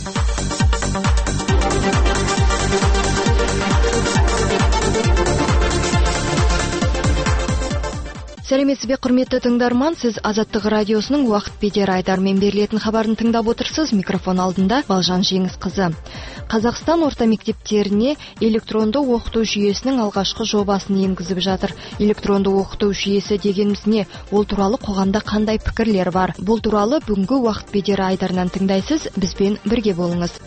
Сәлеметсіз бе, құрметті тыңдарман, сіз Азаттық радиосының уақыт бедер айдармен берілетін хабарын тыңдап отырсыз. Микрофон алдында Балжан Жеңісқызы. Қазақстан орта мектептеріне электронды оқыту жүйесінің алғашқы жобасын енгізіп жатыр. Электронды оқыту жүйесі дегеніміз не? Ол туралы қоғамда қандай пікірлер бар? Бұл туралы бүгінгі уақыт бедер айдарынан тыңдайсыз. Бізбен бірге болыңыз.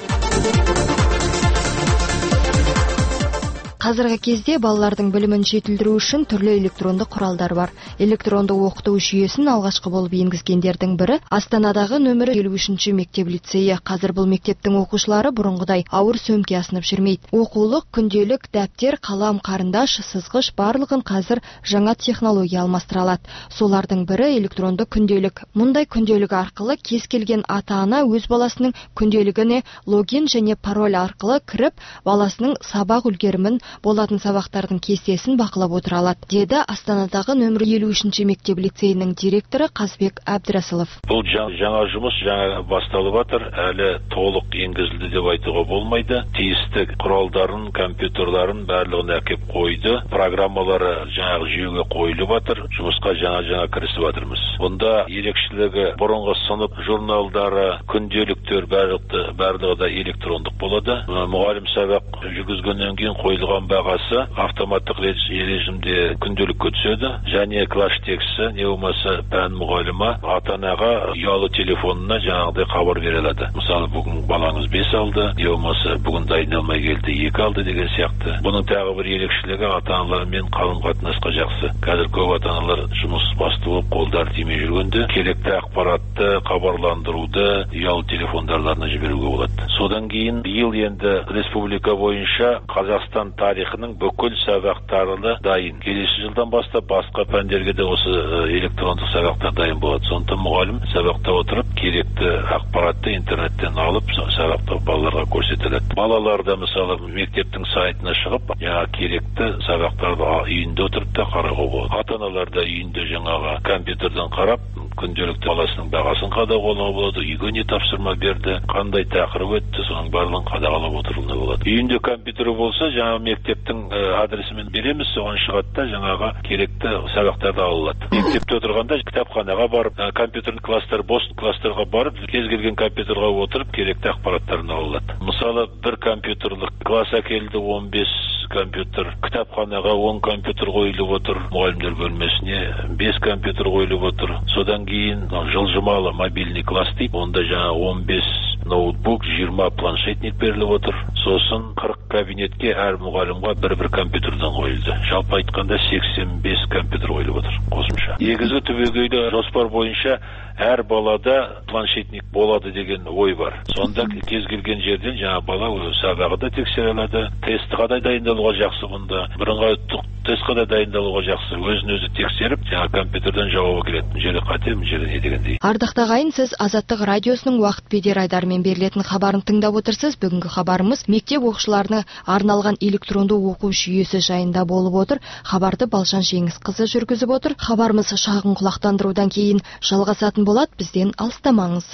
Қазіргі кезде балалардың білімін жетілдіру үшін түрлі электронды құралдар бар. Электронды оқыту жүйесін алғашқы болып енгізгендердің бірі Астанадағы нөмірі 53-ші мектеп лицейі. Қазір бұл мектептің оқушылары бұрынғыдай ауыр сөмке асынып жүрмейді. Оқулық, күнделік, дәптер, қалам, қарындаш, сызғыш барлығын қазір жаңа технология алмастыра алады. Солардың бірі электронды күнделік. Мұндай күнделік арқылы кез келген ата-ана өз баласының күнделігіне логин және пароль арқылы кіріп, баласының сабақ үлгерімін, болатын сабақтардың кестесін бақылап отыра алады, деді Астанадағы нөмірі 53-ші мектеп лицейінің директоры Қазбек Әбдірасылов. Бұл жаңа жұмыс жаңа басталып жатыр, әлі толық енгізілді деп айтуға болмайды. Тиісті құралдарын, компьютерларын барлығын әкеп қойды. Программалары жаңағы жүйеге қойылып жатыр. Жұмысқа жаңа кірісіп жатырмыз. Бұнда ерекшелігі бұрынғы сынып журналдары, күнделіктер барлығы да электрондық болады. Мұғалім сабақ жүргізгеннен кейін қойылған бағасы автоматтық режимде күнделікке түседі. Және класс тексті не болмаса пән мұғалімі ата-анаға ұялы телефонына жаңағыдай хабар бере алады. Мысалы, бүгін балаңыз 5 алды, не болмаса бүгін дайындалмай келді 2 алды деген сияқты. Бұның тағы бір ерекшелігі ата-аналармен қарым-қатынасқа жақсы. Қазір көп ата-аналар жұмыс басты болып қолдары тимей жүргенде керекті ақпаратты, хабарландыруды ұялы телефондарына жіберуге болады. Содан кейін биыл енді республика бойынша Қазақстан тарихының бүкіл сабақтары дайын. Келесі жылдан бастап басқа пәндерге де осы электрондық сабақтар дайын болады. Сондықтан мұғалім сабақта отырып керекті ақпаратты интернеттен алып сабақта балаларға көрсетіледі. Балалар да мысалы мектептің сайтына шығып, керекті сабақтарды үйінде отырып та қарауға болады. Ата-аналар да үйінде жаңағы компьютерден қарап, күнделікті баласының бағасын қадағалауға болады, үйге не тапсырма берді, қандай тақырып өтті, соның барлығын қадағалап отыруына болады. Үйінде компьютері болса, жаңағы мектептің адресімен береміз, соған шығады да жаңағы керекті сабақтарды алынады. Мектепте отырғанда кітапханаға барып, компьютерлік класстар, бос класстарға барып, кез келген компьютерға отырып, керекті ақпараттарын алынады. Мысалы, бір компьютерлік класс әкелді, 15 компьютер, кітапханаға 10 компьютер қойылып отыр, мұғалімдер бөлмесіне 5 компьютер қойылып отыр. Содан кейін жылжымалы мобильный класс дейді, онда жаңа 15 ноутбук, 20 планшетник беріліп отыр. Сосын 40 кабинетке әр мұғалімға бір компьютерден қойылды. Жалпы айтқанда 85 компьютер қойылып отыр қосымша. Негізгі түбегейлі жоспар бойынша әр балада планшетник болады деген ой бар. Сонда кез келген жерден жаңа бала сабағы да тексере алады. Тест қандай дайындалуға жақсы бұнда. Бірыңғай тест қандай дайындалуға жақсы. Өзін-өзі тексеріп, жаңа компьютерден жауабы келеді. Жері қате, жері не дегендей. Ардақтағы ағайын, сіз Азаттық радиосының уақыт бедер айдарымен берілетін хабарын тыңдап отырсыз. Бүгінгі хабарымыз мектеп оқушыларына арналған электронды оқу жүйесі жайында болып отыр. Хабарды Балжан Жеңісқызы жүргізіп отыр. Хабарымыз шағын құлақтандырудан кейін жалғасатын болады, бізден алыстамаңыз.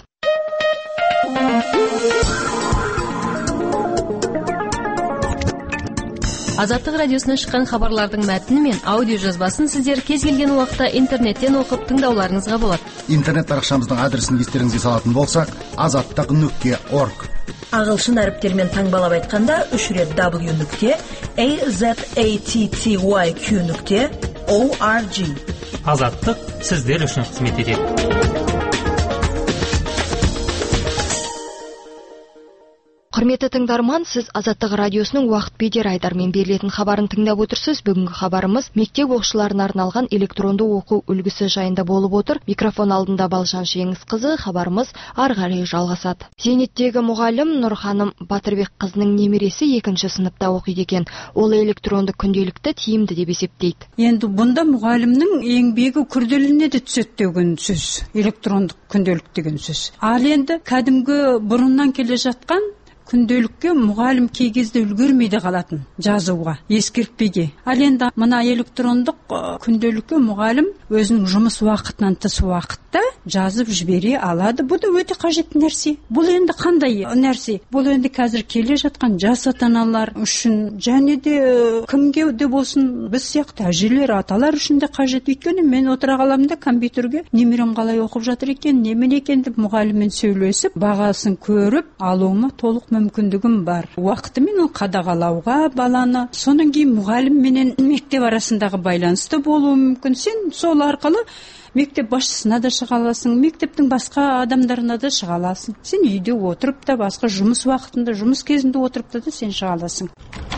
Азаттық радиосынан шыққан хабарлардың мәтіні мен аудио жазбасын сіздер кез келген уақытта интернеттен оқып тыңдауларыңызға болады. Интернет парақшамыздың адресін естеріңізге салатын болсақ, azattiq.org. Ағылшын әріптермен таңбалап айтқанда 3 рет w.azattiq.org. Азаттық сіздер үшін қызмет етеді. Құрметті тыңдарман, сіз Азаттық радиосының уақыт бедер айдармен берілетін хабарын тыңдап отырсыз. Бүгінгі хабарымыз мектеп оқушыларына арналған электронды оқу үлгісі жайында болып отыр. Микрофон алдында Балжан Жеңісқызы, хабарымыз ары қарай жалғасады. Зейнеттегі мұғалім Нұрханым Батырбек қызының немересі 2-ші сыныпта оқиды екен. Ол электронды күнделікті тиімді деп есептейді. Енді бұнда мұғалімнің еңбегі күрделіне де түседі деген сөз. Электрондық күнделік деген сөз. Ал енді кәдімгі бұрыннан келе жатқан күнделікке мұғалім кей кезде үлгермейді қалатын жазуға, ескертпеге. Ал енді мына электрондық күнделікке мұғалім өзінің жұмыс уақытынан тыс уақытта уақытта жазып жібере алады. Бұл да өте қажетті нәрсе. Бұл енді қандай нәрсе? Бұл енді қазір келе жатқан жас ата-аналар үшін және де кімге де болсын біз сияқты әжелер, аталар үшін де қажет. Өйткені мен отыра қаламын да компьютерге немерем қалай оқып жатыр екен, немен екен деп мұғаліммен сөйлесіп, бағасын көріп алуыма толық мүмкіндігім бар. Уақытымен ол қадағалауға баланы. Содан кейін мұғалім менен мектеп арасындағы байланысты болуы мүмкін. Сен сол арқылы мектеп басшысына да шыға аласың, мектептің басқа адамдарына да шыға аласың. Сен үйде отырып та, басқа жұмыс уақытында, жұмыс кезінде отырып та сен шыға аласың.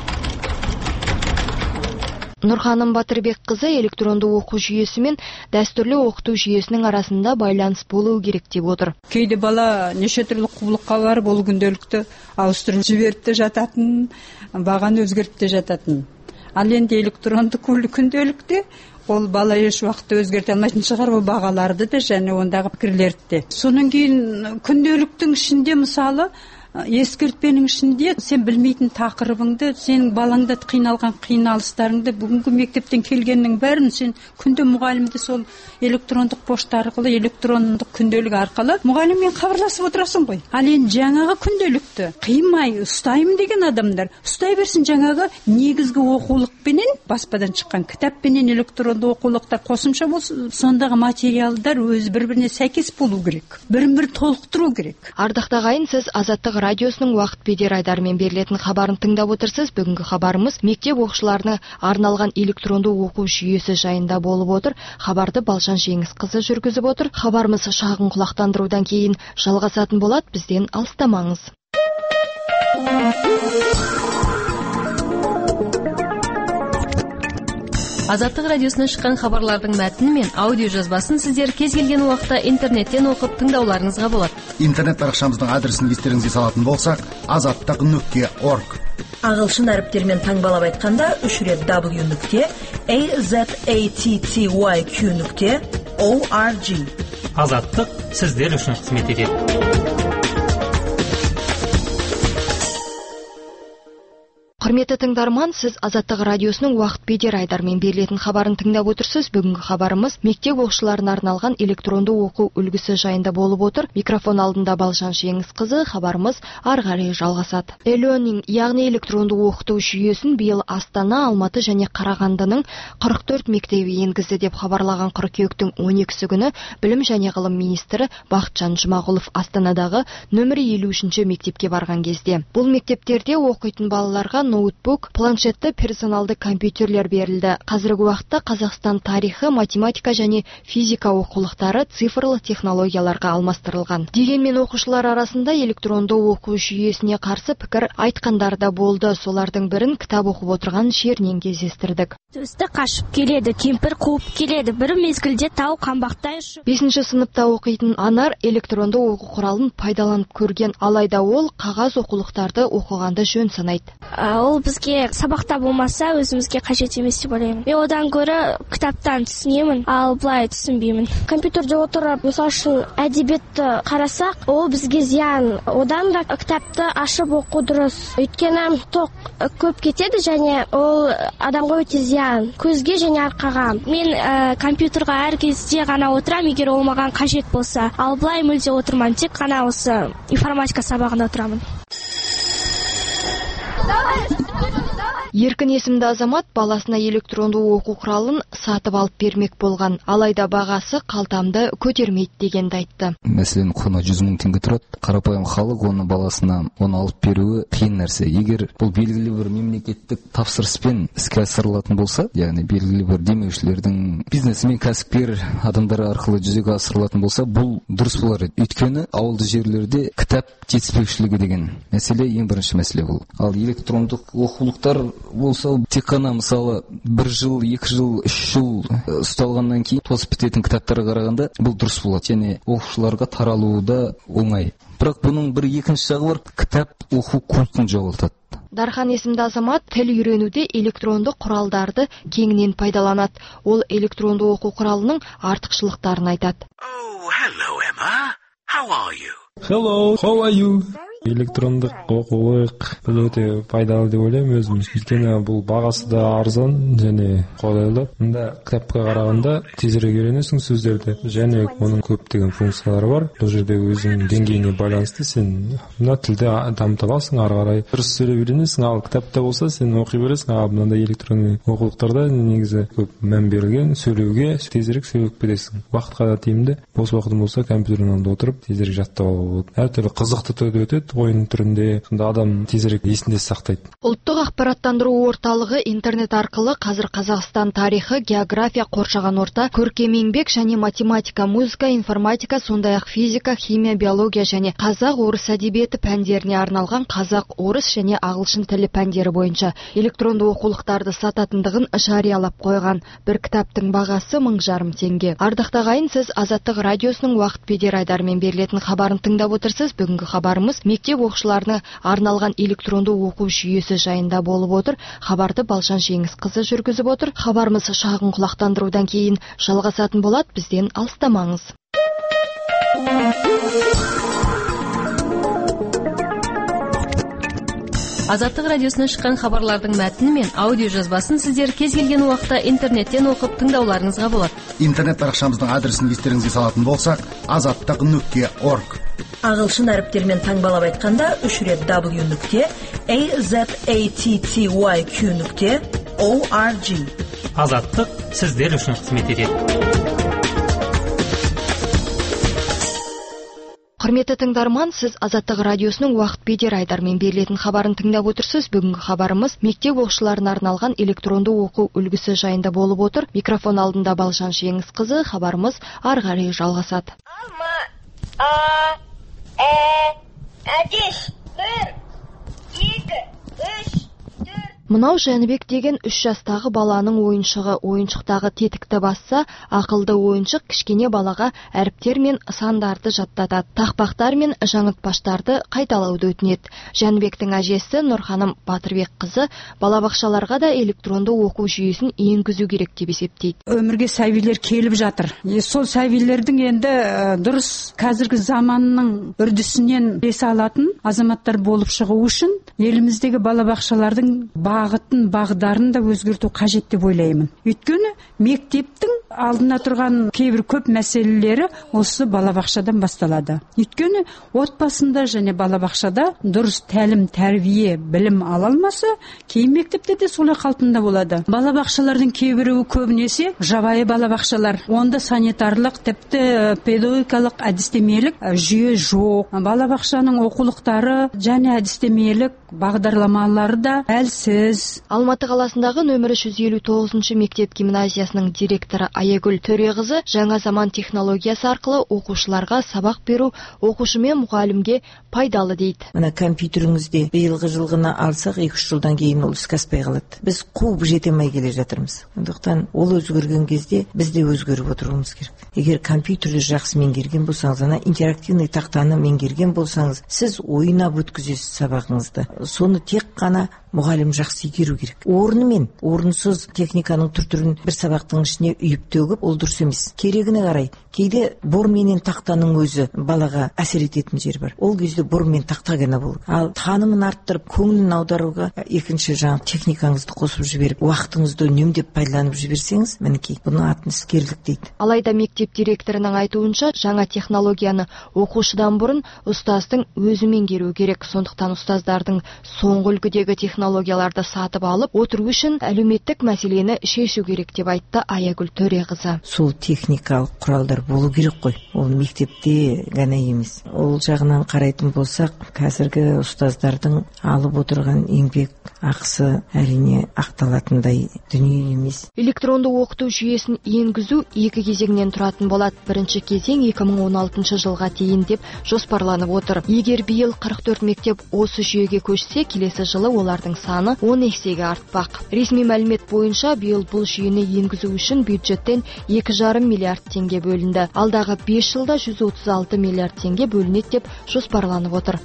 Нұрханым Батырбекқызы электронды оқу жүйесі мен дәстүрлі оқыту жүйесінің арасында байланыс болуы керек деп отыр. Кейде бала неше түрлі құбылыққа барып ол күнделікті ауыстырып жіберіп те жататын, бағаны өзгертіп те жататын. Ал енді электронды күнделікте ол бала еш уақытта өзгерте алмайтын шығар, ол бағаларды да және ондағы пікірлерді де. Содан кейін күнделіктің ішінде мысалы ескертпенің ішінде сен білмейтін тақырыбыңды, сенің балаңда қиналған қиналыстарыңды, бүгінгі мектептен келгеннің бәрін сен күнде мұғалімді сол электрондық пошта арқылы, электрондық күнделік арқылы мұғаліммен хабарласып отырасың ғой. Ал енді жаңағы күнделікті қимай ұстаймын деген адамдар ұстай берсін. Жаңағы негізгі оқулықпенен, баспадан шыққан кітаппенен электронды оқулықтар қосымша болсын, сондағы материалдар өз бір-біріне сәйкес болу керек, бірін-бірі толықтыру керек. Ардақтағы ағайын, сіз Азаттық радиосының уақыт бедер айдарымен берілетін хабарын тыңдап отырсыз. Бүгінгі хабарымыз мектеп оқушыларына арналған электронды оқу жүйесі жайында болып отыр. Хабарды Балжан Жеңісқызы жүргізіп отыр. Хабарымыз шағын құлақтандырудан кейін жалғасатын болады. Бізден алыстамаңыз. Азаттық радиосынан шыққан хабарлардың мәтіні мен аудио жазбасын сіздер кез келген уақытта интернеттен оқып тыңдауларыңызға болады. Интернет парақшамыздың адресін естеріңізге салатын болсақ, azаттық.org. Ағылшын әріптерімен таңбалап айтқанда 3 рет w.azattyq.org. Азаттық сіздер үшін қызмет етеді. Құрметті тыңдарман, сіз Азаттық радиосының уақыт бедер айдарымен берілетін хабарын тыңдап отырсыз. Бүгінгі хабарымыз мектеп оқушыларына арналған электронды оқу үлгісі жайында болып отыр. Микрофон алдында Балжан Жеңісқызы, хабарымыз ары қарай жалғасады. E-learning, яғни электронды оқыту жүйесін биыл Астана, Алматы және Қарағандының 44 мектебі енгізді деп хабарлаған қыркүйектің 12-сі күні білім және ғылым министрі Бақытжан Жұмағұлов Астанадағы нөмірі 53-ші мектепке барған кезде. Бұл мектептерде оқитын балаларға ноутбук, планшетті персоналды компьютерлер берілді. Қазіргі уақытта Қазақстан тарихы, математика және физика оқулықтары цифрлы технологияларға алмастырылған. Дегенмен оқушылар арасында электронды оқу жүйесіне қарсы пікір айтқандар да болды. Солардың бірін кітап оқып отырған жерінен кездестірдік. Төсті қашып келеді, кемпір қуып келеді, бір мезгілде тау қамбақтай ұшып. 5-ші сыныпта оқитын Анар электронды оқу құралын пайдаланып көрген, алайда ол қағаз оқулықтарды оқығанды жөн санайды. Ол бізге сабақта болмаса өзімізге қажет емес деп ойлаймын. Мен одан гөрі кітаптан түсінемін, ал былай түсінбеймін. Компьютерде отырып, мысалы үшін әдебиетті қарасақ, ол бізге зиян. Одан да кітапты ашып оқу дұрыс. Өйткені тоқ көп кетеді және ол адамға өте зиян. Көзге және арқаға. Мен компьютерға әр кезде ғана отырам, егер ол маған қажет болса. Ал былай мүлде отырман, тек қана осы информатика сабағында отырамын. Еркін есімді азамат баласына электронды оқу құралын сатып алып бермек болған, алайда бағасы қалтамды көтермейді дегенді айтты. Мәселен, құны 100 мың теңге тұрады. Қарапайым халық оны баласына алып беруі қиын нәрсе. Егер бұл белгілі бір мемлекеттік тапсырыспен іске асырылатын болса, яғни белгілі бір демеушілердің бизнесмен кәсіпкер адамдар арқылы жүзеге асырылатын болса, бұл дұрыс болар. Өйткені ауылды жерлерде кітап жетіспеушілігі деген мәселе ең бірінші мәселе бұл. Ал электрондық оқулықтар болса, тек қана мысалы 1 жыл, 2 жыл, 3 жыл ұсталғаннан кейін тозып бітетін кітаптарға қарағанда бұл дұрыс болады. Және оқушыларға таралуы да оңай. Бірақ бұның бір екінші жағы бар, кітап оқу культін жоғалтады. Дархан есімді азамат тіл үйренуде электронды құралдарды кеңінен пайдаланады. Ол электронды оқу құралының артықшылықтарын айтады. Oh, hello, Emma. How are you? Hello, how are you? Электрондық оқулық бұл өте пайдалы деп ойлаймын өзім. Өйткені бұл бағасы да арзан және қолайлы. Мұнда кітапқа қарағанда тезірек үйренесің сөздерді, және оның көптеген функциялары бар. Бұл жерде өзің деңгейіне байланысты сен мына тілді дамыта аласың, ары қарай дұрыс сөйлеп үйренесің. Ал кітапта болса сен оқи бересің. Ал мынандай электронды оқулықтарда негізі көп мән берілген сөйлеуге, тезірек сөйлеп кетесің. Уақытқа да тиімді. Бос уақытың болса компьютердің алдында отырып тезірек жаттап алуға болады. Әртүрлі қызықты түрде өтеді, ойын түрінде. Сонда адам тезірек есінде сақтайды. Ұлттық ақпараттандыру орталығы интернет арқылы қазір Қазақстан тарихы, география, қоршаған орта, көркем еңбек және математика, музыка, информатика, сондай-ақ физика, химия, биология және қазақ, орыс әдебиеті пәндеріне арналған қазақ, орыс және ағылшын тілі пәндері бойынша электронды оқулықтарды сататындығын жариялап қойған. Бір кітаптың бағасы 1,5 теңге. Ардақтағы ағайын, сіз Азаттық радиосының уақыт бедер айдарымен берілетін хабарын тыңдап отырсыз. Бүгінгі хабарымыз мектеп оқушыларына арналған электронды оқу жүйесі жайында болып отыр. Хабарды Балшан Жеңісқызы жүргізіп отыр. Хабарымыз шағын құлақтандырудан кейін жалғасатын болады. Бізден алыстамаңыз. Азаттық радиосынан шыққан хабарлардың мәтіні мен аудио жазбасын сіздер кез келген уақытта интернеттен оқып тыңдауларыңызға болады. Интернет парақшамыздың адресін естеріңізге салатын болсақ, azаттық.org. Ағылшын әріптермен таңбалап айтқанда 3 рет w.azattyq.org. Азаттық сіздер үшін қызмет етеді. Құрметті тыңдарман, сіз Азаттық радиосының уақыт бедер айдармен берілетін хабарын тыңдап отырсыз. Бүгінгі хабарымыз мектеп оқушыларына арналған электронды оқу үлгісі жайында болып отыр. Микрофон алдында Балшан Жеңісқызы, хабарымыз ары қарай жалғасады. Мынау Жәнібек деген 3 жастағы баланың ойыншығы. Ойыншықтағы тетікті басса, ақылды ойыншық кішкене балаға әріптер мен сандарды жаттатады. Тақпақтар мен жаңылтпаштарды қайталауды өтінеді. Жәнібектің әжесі Нұрханым Батырбек қызы балабақшаларға да электронды оқу жүйесін енгізу керек деп есептейді. Өмірге сәбилер келіп жатыр. Сол сәбилердің енді дұрыс қазіргі заманның үрдісінен есе алатын азаматтар болып шығу үшін еліміздегі балабақшалардың бағытын, бағдарын да өзгерту қажет деп ойлаймын. Өйткені мектептің алдына тұрған кейбір көп мәселелері осы балабақшадан басталады. Өйткені отбасында және балабақшада дұрыс тәлім, тәрбие, білім ала алмаса, кейін мектепте де солай қалпында болады. Балабақшалардың кейбіреуі көбінесе жабайы балабақшалар. Онда санитарлық, тіпті педагогикалық, әдістемелік жүйе жоқ. Балабақшаның оқулықтары және әдістемелік бағдарламалары да әлсіз. Алматы қаласындағы нөмірі 159 мектеп гимназиясының директоры Аягүл Төреқызы жаңа заман технологиясы арқылы оқушыларға сабақ беру оқушы мен мұғалімге пайдалы дейді. Мына компьютеріңізде биылғы жылғына алсақ 2-3 жылдан кейін ол іске аспай қалады. Біз қуып жетемей келе жатырмыз. Сондықтан ол өзгерген кезде біз де өзгеріп отыруымыз керек. Егер компьютерді жақсы меңгерген болсаңыз, ана интерактивный тақтаны меңгерген болсаңыз, сіз ойнап өткізесіз сабағыңызды. Соны тек қана мұғалім жақсы игеру керек. Орны мен орынсыз техниканың түр-түрін бір сабақтың ішіне үйіп төгіп, ол дұрыс емес. Керегіне қарай. Кейде бор менен тақтаның өзі балаға әсер ететін жер бар. Ол кезде бор мен тақта ғана болу. Ал танымын арттырып, көңілін аударуға екінші жаңа техникаңызды қосып жіберіп, уақытыңызды үнемдеп пайдаланып жіберсеңіз, мінекей, бұны атын іскерлік дейді. Алайда мектеп директорының айтуынша, жаңа технологияны оқушыдан бұрын ұстаздың өзі меңгеру керек. Сондықтан ұстаздардың соңғы үлгідегі технологияларды сатып алып отыру үшін әлеуметтік мәселені шешу керек деп айтты Аягүл Төреқызы. Сол техникалық құралдар болу керек қой. Ол мектепте ғана емес. Ол жағынан қарайтын болсақ, қазіргі ұстаздардың алып отырған еңбек ақысы әрине ақталатындай дүние емес. Электронды оқыту жүйесін енгізу 2 кезеңнен тұратын болады. Бірінші кезең 2016 жылға дейін деп жоспарланып отыр. Егер биыл 44 мектеп осы жүйеге көшсе, келесі жылы олардың саны 10 есеге артпақ. Ресми мәлімет бойынша биыл бұл жүйені енгізу үшін бюджеттен 2,5 миллиард теңге бөлінді. Алдағы 5 жылда 136 миллиард теңге бөлінеді деп жоспарланып отыр.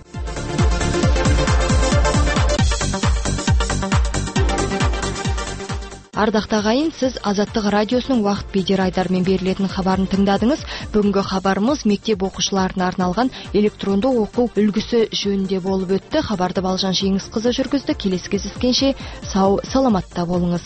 Ардақты ағайын, сіз Азаттық радиосының уақыт бедер айдарымен берілетін хабарын тыңдадыңыз. Бүгінгі хабарымыз мектеп оқушыларына арналған электронды оқу үлгісі жөнінде болып өтті. Хабарды Балжан Жеңісқызы жүргізді. Келесі кездескенше сау, саламатта болыңыз.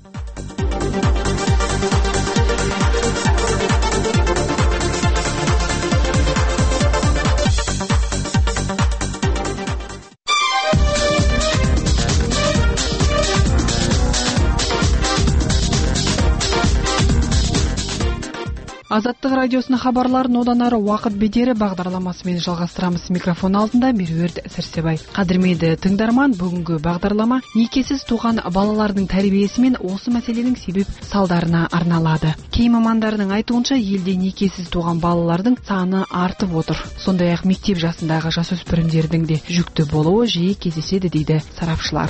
Азаттық радиосының хабарларын одан ары уақыт бедері бағдарламасымен жалғастырамыз. Микрофон алдында Меруерт Сәрсебай. Қадірменді тыңдарман, бүгінгі бағдарлама некесіз туған балалардың тәрбиесі мен осы мәселенің себеп салдарына арналады. Кей мамандардың айтуынша елде некесіз туған балалардың саны артып отыр. Сондай-ақ мектеп жасындағы жасөспірімдердің де жүкті болуы жиі кездеседі дейді сарапшылар.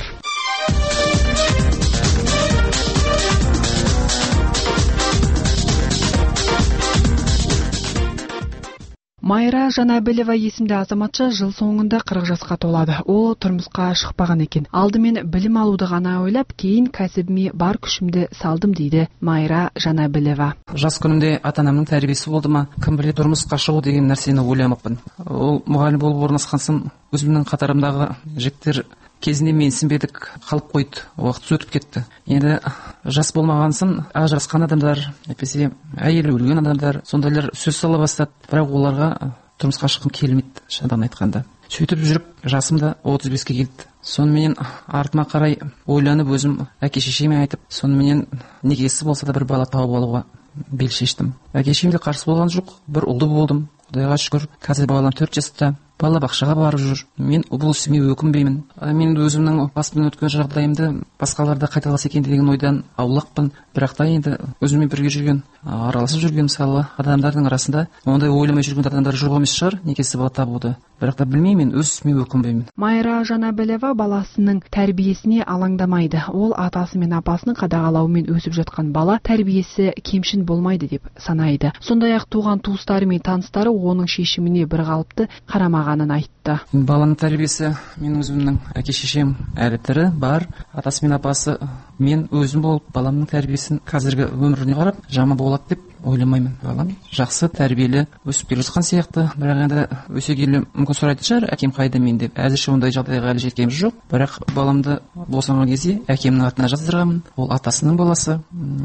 Майра Жанабілова есімді азаматша жыл соңында 40 жасқа толады. Ол тұрмысқа шықпаған екен. Алдымен білім алуды ғана ойлап, кейін кәсібіме бар күшімді салдым дейді Майра Жанабілова. Жас күнімде ата-анамның тәрбиесі болды ма, кім біледі, тұрмысқа шығу деген нәрсені ойламаппын. Ол мұғалім болып орналасқан соң өзімнің қатарымдағы жігіттер кезінде менсінбедік қалып қойды, уақыт өтіп кетті. Енді жас болмағансын ажырасқан адамдар, әйтпесе әйелі өлген адамдар, сондайлар сөз сала бастады. Бірақ оларға тұрмысқа шыққым келмейді, шындығын айтқанда. Сөйтіп жүріп, жасым да 35-ке келді. Сонымен артыма қарай ойланып, өзім әке-шешеме айтып, сонымен некесі болса да бір бала тауып алуға бел шештім. Әке-шешем де қарсы болған жоқ, бір ұлды болдым. Құдайға шүкір, қазір балам 4 жаста. Бала бақшаға барып жүр. Мен бұл ісіме өкінбеймін. Мен өзімнің басымнан өткен жағдайымды басқаларда қайталаса екен деген ойдан аулақпын. Бірақ та енді өзіммен бірге жүрген, араласып жүрген мысалы адамдардың арасында ондай ойламай жүрген адамдар жоқ емес шығар, некесі бала табуды. Бірақ та білмеймін, өз ісіме өкінбеймін. Майра Жанабілова баласының тәрбиесіне алаңдамайды. Ол атасы мен апасының қадағалауымен өсіп жатқан бала тәрбиесі кемшін болмайды деп санайды. Сондай-ақ туған туыстары мен таныстары оның шешіміне бір қалыпты қарамағанын айтты. Баланың тәрбиесі, мен өзімнің әке-шешем әлі тірі бар, атасы мен апасы мен өзім болып баламның тәрбиесін қазіргі өміріне қарап жаман болады деп ойламаймын. Балам жақсы тәрбиелі өсіп келе жатқан сияқты. Бірақ енді өсе келе мүмкін сұрайтын шығар, әкем қайда мен деп. Әзірше ондай жағдайға әлі жеткенім жоқ. Бірақ баламды босанған кезде әкемнің атына жаздырғанмын. Ол атасының баласы.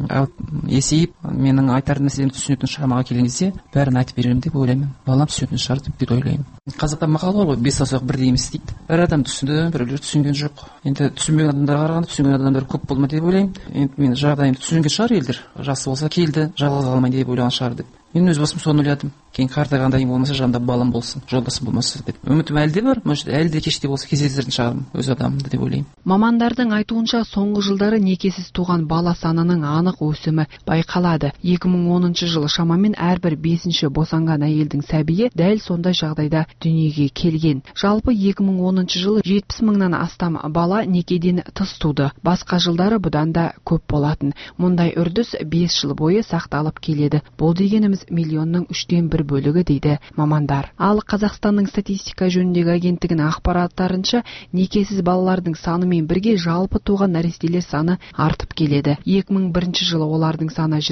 Есейіп менің айтар нәрселерімді түсінетін шамаға келген кезде бәрін айтып беремін деп ойлаймын. Балам түсінетін шығар деп ойлаймын. Қазақта мақал бар ғой, 5 саусақ бірдей емес дейді. Бір адам түсінді, біреулер түсінген жоқ. Енді түсінбеген адамдарға қарағанда түсінген адамдар көп болды ма деп ойлаймын. Енді мен жағдайымды түсінген шығар елдер. Жасы болса келді, жалғыз қалмайды деп ойлаған шығар деп. Мен өз басым соны ойладым. Кейін қартайғанда болмаса жанымда балам болсын, жолдасым болмаса деп. Үмітім әлі де бар, может әлі де кеште болса кездестіретін шығармын өз адамымды деп ойлаймын. Мамандардың айтуынша соңғы жылдары некесіз туған бала санының анық өсімі байқалады. 2010 жылы шамамен әрбір 5-ші босанған әйелдің сәбиі дәл сондай жағдайда дүниеге келген. Жалпы 2010 жылы 70 мыңнан астам бала некеден тыс туды. Басқа жылдары бұдан да көп болатын. Мұндай үрдіс 5 жыл бойы сақталып келеді. Бұл дегеніміз миллионның 3/1 бөлігі дейді мамандар. Ал Қазақстанның статистика жөніндегі агенттігінің ақпараттарынша некесіз балалардың санымен бірге жалпы туған нәрестелер саны артып келеді. 2001 жылы олардың саны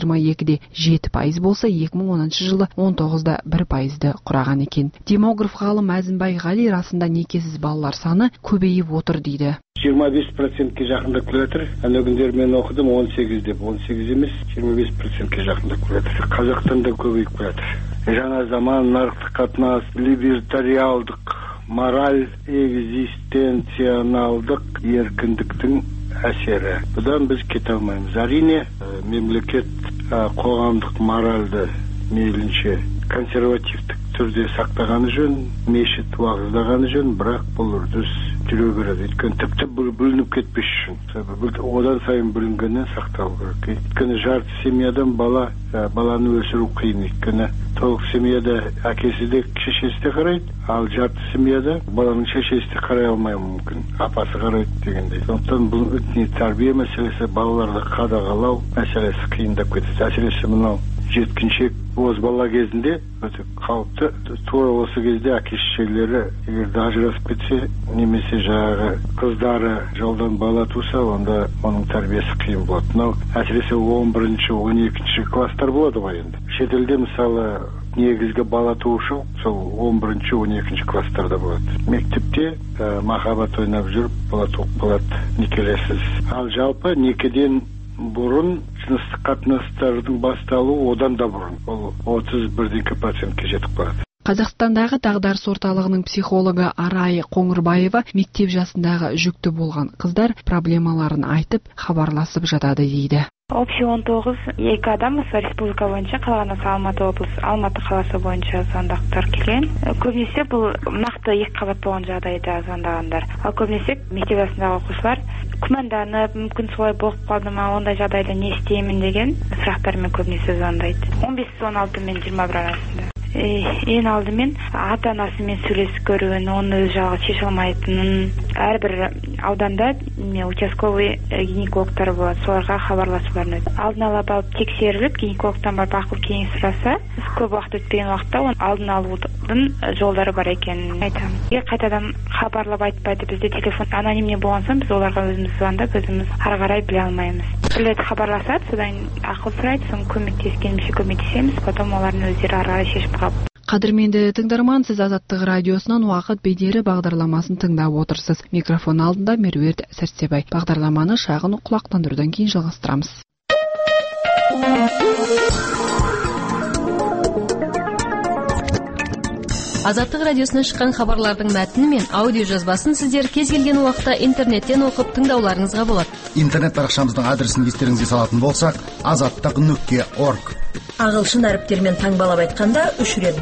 22,7% болса, 2010 жылы 19,1%-ді құраған екен. Демограф ғалым Әзімбай Ғали расында некесіз балалар саны көбейіп отыр дейді. 25%-ке жақындап келе жатыр. Ана күндері мен оқыдым 18 деп, 18 емес, 25%-ке жақындап келе жатыр. Қазақстанда көбейіп келе жатыр. Жаңа заман, нарықтық қатынас, либертариалдық, мораль, экзистенционалдық еркіндіктің әсері. Бұдан біз кете алмаймыз. Әрине, мемлекет қоғамдық моральды мейлінше консервативтік түрде сақтағаны жөн, мешіт уағыздағаны жөн, бірақ бұл үрдіс жүре береді. Өйткені тіпті бүлініп кетпес үшін. Одан сайын бүлінгеннен сақталу керек. Өйткені жарты семьядан баланы өсіру қиын. Өйткені толық семьяда әкесі де шешесі де қарайды, ал жарты семьяда баланың шешесі де қарай алмай мүмкін. Апасы қарайды дегендей. Сондықтан бұл тәрбие мәселесі, балаларды қадағалау мәселесі қиындап кетеді. Әсіресе мынау жеткіншек бозбала кезінде өте қауіпті. Тура осы кезде әке-шешелері егер ажырасып кетсе, немесе жаңағы қыздары жолдан бала туса, онда оның тәрбиесі қиын болады. Мынау әсіресе 11-12 класстар болады ғой енді. Шетелде мысалы негізгі бала туушы сол 11-12 класстарда болады. Мектепте махаббат ойнап жүріп бала туып қалады, некелесіз. Ал жалпы некеден бұрын жыныстық қатынастардың басталуы одан да бұрын. Ол 31% жетіп қалады. Қазақстандағы дағдарыс орталығының психологы Арай Қоңырбаева мектеп жасындағы жүкті болған қыздар проблемаларын айтып, хабарласып жатады дейді. Общий 19 екі адам осы республика бойынша, қалғаны Алматы облысы, Алматы қаласы бойынша звондақтар келген. Көбінесе бұл нақты 2 қабат болған жағдайда звондағандар. Ал көбінесе мектеп жасындағы оқушылар күмәнданып, мүмкін солай болып қалды ма, ондай жағдайда не істеймін деген сұрақтармен көбінесе звондайды. 15-16 мен 21 арасында. Ең алдымен ата-анасымен сөйлесіп көруін, оны өз жағы шеше алмайтынын, әрбір ауданда участковый гинекологтар болады, соларға хабарласуларын өтеді. Алдын ала барып тексеріліп, гинекологтан барып ақыл кеңес сұраса, көп уақыт өтпеген уақытта оның алдын алудың жолдары бар екенін айтамын. Егер қайтадан хабарлап айтпайды, бізде телефон анонимный болған соң, біз оларға өзіміз звондап, өзіміз ары қарай біле алмаймыз. Біледі хабарласады, содан ақыл сұрайды, соны көмектескенімізше көмектесеміз, потом олардың өздері ары қарай шешіп қалып. Қадірменді тыңдарман, сіз Азаттық радиосынан уақыт бедері бағдарламасын тыңдап отырсыз. Микрофон алдында Меруерт Сәрсебай. Бағдарламаны шағын құлақтандырудан кейін жалғастырамыз. Азаттық радиосынан шыққан хабарлардың мәтіні мен аудио жазбасын сіздер кез келген уақытта интернеттен оқып тыңдауларыңызға болады. Интернет парақшамыздың адресін естеріңізге салатын болсақ, azattiq.org. Ағылшын әріптермен таңбалап айтқанда 3 рет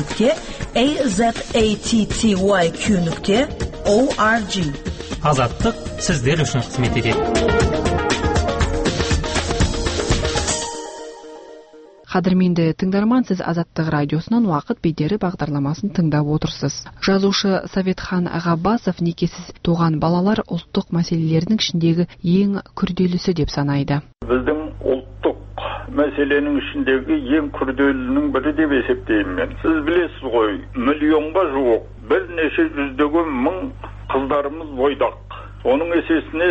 w.azattiq.org. Азаттық сіздер үшін қызмет етеді. Қадірменді тыңдарман, сіз Азаттық радиосынан уақыт бедері бағдарламасын тыңдап отырсыз. Жазушы Советхан Ғаббасов некесіз туған балалар ұлттық мәселелердің ішіндегі ең күрделісі деп санайды. Біздің ұлттық мәселенің ішіндегі ең күрделінің бірі деп есептеймін мен. Сіз білесіз ғой, миллионға жуық, бірнеше жүздеген мың қыздарымыз бойдақ. Оның есесіне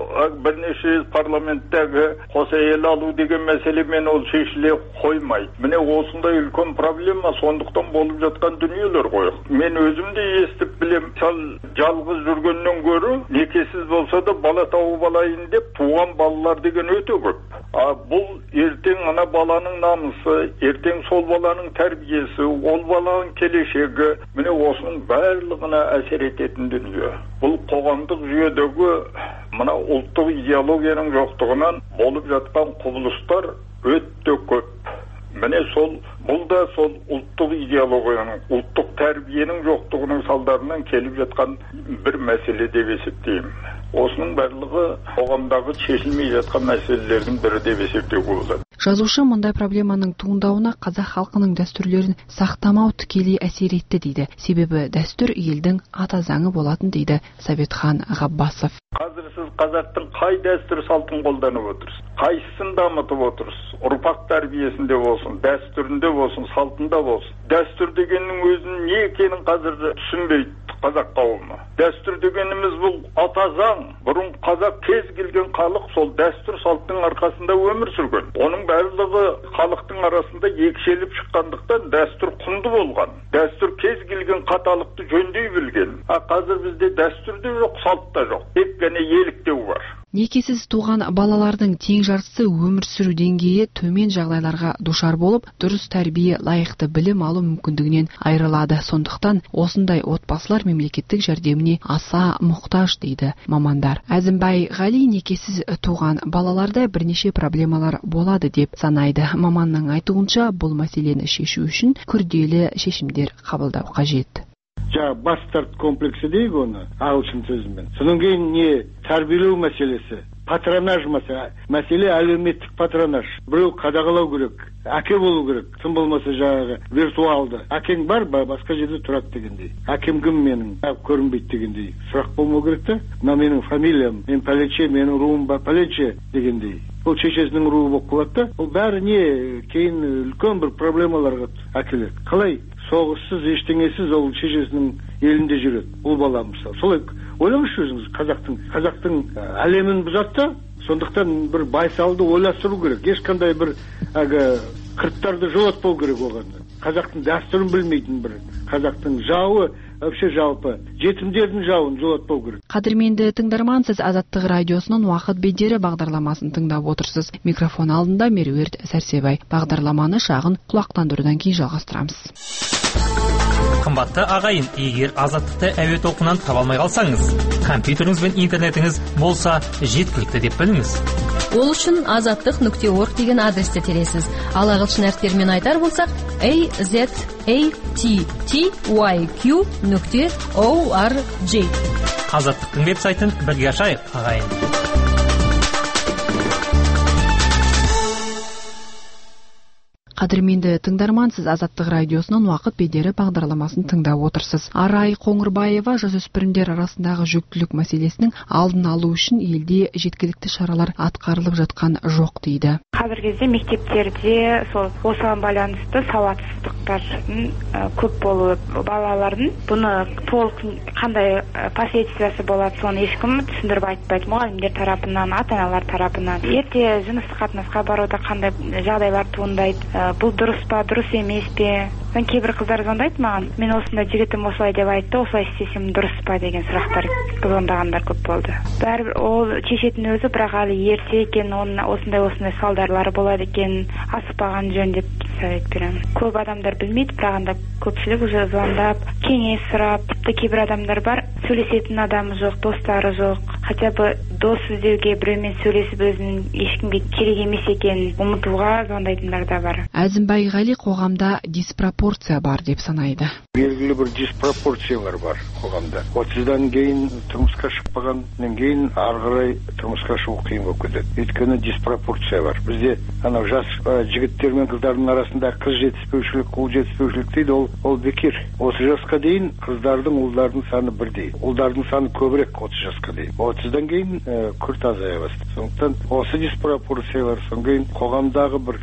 бірнеше парламенттегі қос әйел алу деген мәселемен ол шешіле қоймайды. Міне осындай үлкен проблема, сондықтан болып жатқан дүниелер ғой. Мен өзім де естіп білем, жалғыз жүргеннен гөрі некесіз болса да бала тауып алайын деп туған балалар деген өте көп. Бұл ертең ана баланың намысы, ертең сол баланың тәрбиесі, ол баланың келешегі, міне осының барлығына әсер ететін дүние. Бұл қоғамдық жүйедегі мына ұлттық идеологияның жоқтығынан болып жатқан құбылыстар өте көп. Міне бұл да сол ұлттық идеологияның, ұлттық тәрбиенің жоқтығының салдарынан келіп жатқан бір мәселе деп есептеймін. Осының барлығы қоғамдағы шешілмей жатқан мәселелердің бірі деп есептеуге болады. Жазушы мұндай проблеманың туындауына қазақ халқының дәстүрлерін сақтамау тікелей әсер етті дейді. Себебі дәстүр елдің ата заңы болатын дейді Советхан Ғаббасов. Қазір сіз қазақтың қай дәстүр салтын қолданып отырсыз? Қайсысын дамытып отырсыз? Ұрпақ тәрбиесінде болсын, дәстүрінде болсын, салтында болсын. Дәстүр дегеннің өзінің не екенін қазір түсінбейді қазақ қауымы. Дәстүр дегеніміз бұл ата заң. Бұрын қазақ кез келген халық сол дәстүр салттың арқасында өмір сүрген. Оның барлығы халықтың арасында екшеліп шыққандықтан дәстүр құнды болған. Дәстүр кез келген қаталықты жөндей білген. Қазір бізде дәстүр де жоқ, салт та жоқ. Тек қана еліктеу бар. Некесіз туған балалардың тең жартысы өмір сүру деңгейі төмен жағдайларға душар болып, дұрыс тәрбие, лайықты білім алу мүмкіндігінен айырылады. Сондықтан осындай отбасылар мемлекеттік жәрдеміне аса мұқтаж дейді мамандар. Әзімбай Ғали некесіз туған балаларда бірнеше проблемалар болады деп санайды. Маманның айтуынша, бұл мәселені шешу үшін күрделі шешімдер қабылдау қажет. Бас тарт комплексі дейгі оны ағылшын сөзімен. Содан кейін не тәрбиелеу мәселесі, патронаж мәселе әлеуметтік патронаж. Біреу қадағалау керек, әке болу керек, тым болмаса жаңағы виртуалды. Әкең бар ба, басқа жерде тұрады дегендей. Әкем кім менің, көрінбейді дегендей. Сұрақ болмау керек та, мына менің фамилиям, мен пәленше, менің руым ба пәленше дегендей. ол шешесінің руы болып қалады да, ол бәрі не кейін үлкен бір проблемаларға әкеледі. Қалай соғыссыз, ештеңесіз ол шешесінің елінде жүреді, ол бала мысалы. Солай ойлаңызшы өзіңіз, қазақтың әлемін бұзатты. Сондықтан бір байсалды ойластыру керек. Ешқандай бір қырттарды жолатпау керек оған. Қазақтың дәстүрін білмейтін бір қазақтың жауы, вообще жалпы жетімдердің жауын жолатпау керек. Қадірменді тыңдарман, сіз Азаттық радиосының уақыт бедері бағдарламасын тыңдап отырсыз. Микрофон алдында Меруерт Сәрсебай. Бағдарламаны шағын құлақтандырудан кейін жалғастырамыз. Қымбатты ағайын, егер Азаттықты әуе толқынынан таба алмай қалсаңыз, компьютеріңіз бен интернетіңіз болса жеткілікті деп біліңіз. Ол үшін azatliq.org деген адресті тересіз. Ал ағылшын әріптерімен айтар болсақ, azattyq.org. Азаттықтың веб-сайтын бірге ашайық, ағайын. Қадірменді тыңдарман, сіз Азаттық радиосының уақыт бедері бағдарламасын тыңдап отырсыз. Арай Қоңырбаева жасөспірімдер арасындағы жүктілік мәселесінің алдын алу үшін елде жеткілікті шаралар атқарылып жатқан жоқ дейді. Қазіргі кезде мектептерде осыған байланысты сауатсыздықтардың көп болуы, балалардың бұны толық қандай последствиясы болады, соны ешкім түсіндіріп айтпайды. Мұғалімдер тарапынан, ата-аналар тарапынан. Ерте жыныстық қатынасқа баруда қандай жағдайлар туындайды, бұл дұрыс па, дұрыс емес пе? Кейбір қыздар звондайды маған, мен осындай жігітім осылай деп айтты, осылай істесем дұрыс па деген сұрақтар звондағандар көп болды. Бәрібір ол шешетін өзі, бірақ әлі ерте екен, осындай салдарлары болады екен, асықпаған жөн деп совет беремін. Көп адамдар білмейді, бірақ көпшілік уже звондап, кеңес сұрап, тіпті кейбір адамдар бар, сөйлесетін адамы жоқ, достары жоқ, хотя бы дос іздеуге, біреумен сөйлесіп өзінің ешкімге керек емес екенін ұмытуға звондайтындар да бар. Әзімбайғали қоғамда диспропорция бар деп санайды. Белгілі бір диспропорциялар бар қоғамда. 30-дан кейін тұрмысқа шықпағаннан кейін ары қарай тұрмысқа шығу қиын болып кетеді. Өйткені диспропорция бар. Бізде анау жас жігіттер мен қыздардың арасында қыз жетіспеушілік, ұл жетіспеушілік дейді, ол бекер. 30 жасқа дейін қыздардың, ұлдардың саны бірдей. Ұлдардың саны көбірек 30 жасқа дейін. 30-дан кейін күрт азая бастайды. Сондықтан осы диспропорциялар содан кейін қоғамдағы бір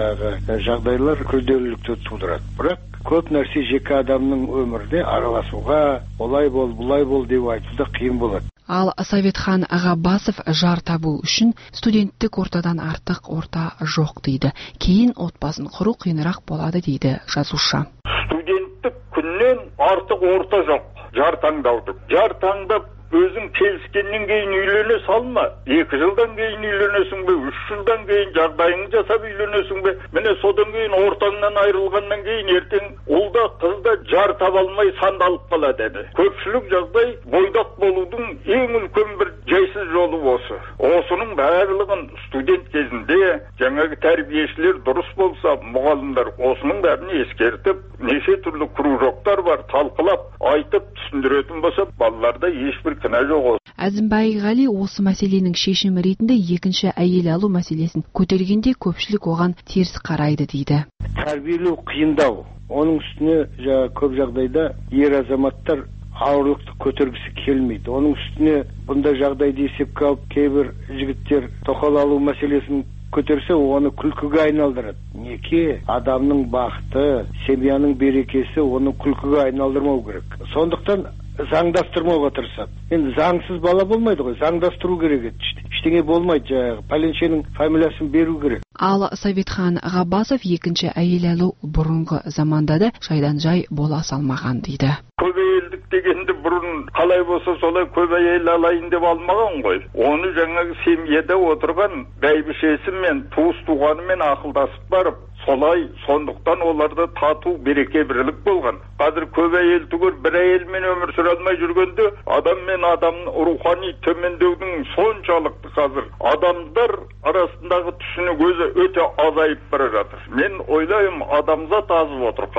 жағдайлар күрделілікті тудырады. Бірақ көп нәрсе жеке адамның өмірде араласуға, олай бол, бұлай бол деп айтуда қиын болады. Ал Советхан Ғаббасов жар табу үшін студенттік ортадан артық орта жоқ дейді. Кейін отбасын құру қиынырақ болады дейді жазушы. Студенттік күннен артық орта жоқ. Жар таңдауды. Жар таңдап өзің келіскеннен кейін үйлене салма. 2 жылдан кейін үйленесің бе, 3 жылдан кейін жағдайыңды жасап үйленесің бе? Міне содан кейін ортаңнан айырылғаннан кейін ертең ұлда қызда жар таба алмай сандалып қалады еді. Көпшілік жағдай бойдақ болудың ең үлкен бір жайсыз жолы осы. Осының барлығын студент кезінде жаңағы тәрбиешілер дұрыс болса, мұғалімдер осының бәрін ескертіп, неше түрлі кружоктар бар, талқылап, айтып түсіндіретін болса, балаларда ешбір кінә жоқ. Әзімбайғали осы мәселенің шешімі ретінде екінші әйел алу мәселесін көтергенде көпшілік оған теріс қарайды дейді. Тәрбиелеу қиындау. Оның үстіне көп жағдайда ер азаматтар ауырлықты көтергісі келмейді. Оның үстіне бұндай жағдайды есепке алып, кейбір жігіттер тоқал алу мәселесін көтерсе, оны күлкіге айналдырады. Неке адамның бақыты, семьяның берекесі, оны күлкіге айналдырмау керек. Сондықтан заңдастырмауға тырысады. Енді заңсыз бала болмайды ғой, заңдастыру керек еді. Ештеңе болмайды, пәленшенің фамилиясын беру керек. Ал Советхан Ғаббасов екінші әйел алу бұрынғы заманда да жайдан жай бола салмаған дейді. Көп әйелдік дегенде бұрын қалай болса солай көп әйел алайын деп алмаған ғой. Оны жаңағы семьяда отырған бәйбішесімен, туыс-туғанымен ақылдасып барып, солай, сондықтан оларда тату, береке, бірлік болған. Қазір көп әйел түгел бір әйелмен өмір сүре алмай жүргенде, адам мен адамның рухани төмендеудің соншалықты қазір адамдар арасындағы түсінік өзі өте азайып бара жатыр. Мен ойлаймын, адамзат азып отыр қазір.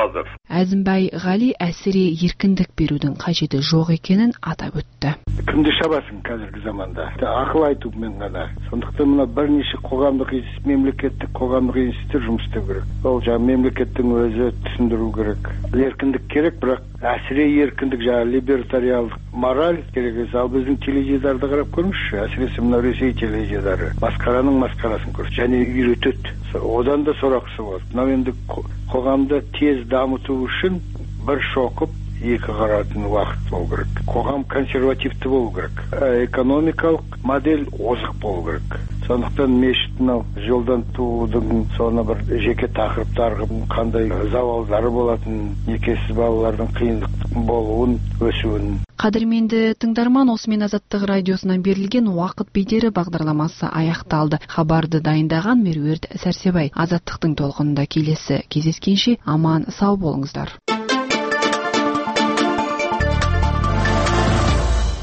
Әзімбай Ғали әсіре еркіндік берудің қажеті жоқ екенін атап өтті. Кімді шабасың қазіргі заманда? Ақыл айтумен ғана. Сондықтан мына бірнеше мемлекеттік қоғамдық институттар жұмыс істеу керек. Ол жаңа мемлекеттің өзі түсіндіру керек. Еркіндік керек, бірақ әсіре еркіндік, жаңа либертариялық мораль керек. Ал біздің теледидарды қарап көріңізші, әсіресе мына Ресей теледидары масқараның масқарасын көрсетеді және үйретеді. Одан да сорақысы болады. Мынау енді қоғамды тез дамыту үшін бір шоқып екі қаратын уақыт болу керек. Қоғам консервативті болу керек. Экономикалық модель озық болу керек. Сондықтан мешіт мынау жолдан туудың соны бір жеке тақырыптары қандай зауалдары болатын, некесіз балалардың қиындық болуын, өсуін. Қадірменді тыңдарман, осымен Азаттық радиосынан берілген уақыт бедері бағдарламасы аяқталды. Хабарды дайындаған Меруерт Сәрсебай. Азаттықтың толқынында келесі кездескенше аман сау болыңыздар.